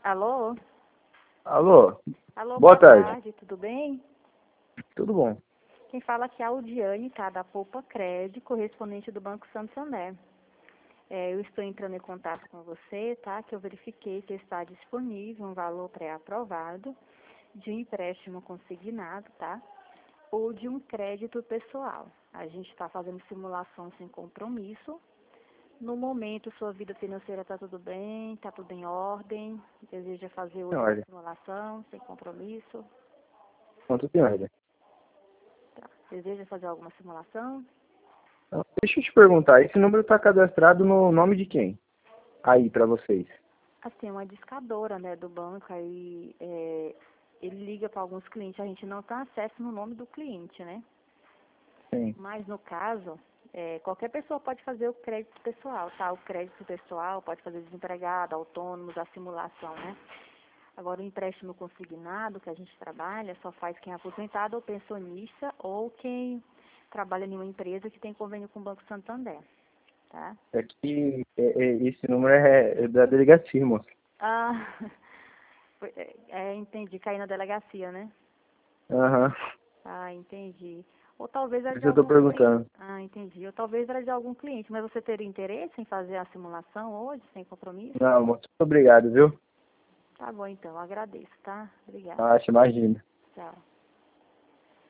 Alô? Alô? Alô, Boa boa tarde. tarde, tudo bem? Tudo bom? Quem fala aqui é a Audiane, tá? Da Poupa Cred, correspondente do Banco Santander. Eu estou entrando em contato com você, tá? Que eu verifiquei que está disponível um valor pré-aprovado de um empréstimo consignado, tá? Ou de um crédito pessoal. A gente está fazendo simulação sem compromisso. No momento, sua vida financeira está tudo bem, está tudo em ordem. Deseja fazer Em hoje uma ordem. simulação sem compromisso. Não, tudo em ordem. Tá. Deseja fazer alguma simulação? Então, deixa eu te perguntar, esse número está cadastrado no nome de quem? Aí, para vocês. Assim, uma discadora, né, do banco, aí ele liga para alguns clientes, a gente não tem acesso no nome do cliente, né? Sim. Mas no caso, qualquer pessoa pode fazer o crédito pessoal, tá? O crédito pessoal pode fazer desempregado, autônomos, a simulação, né? Agora, o empréstimo consignado que a gente trabalha só faz quem é aposentado ou pensionista ou quem trabalha em uma empresa que tem convênio com o Banco Santander, tá? É que esse número é da delegacia, moço. Ah, entendi, caí na delegacia, né? Aham. Ah, entendi. Ou talvez era Por de isso eu tô algum cliente. perguntando. Ah, entendi. Ou talvez era de algum cliente, mas você teria interesse em fazer a simulação hoje, sem compromisso? Não, moço, muito obrigado, viu? Tá bom, então, agradeço, tá? Obrigada. Acho, imagina. Tchau.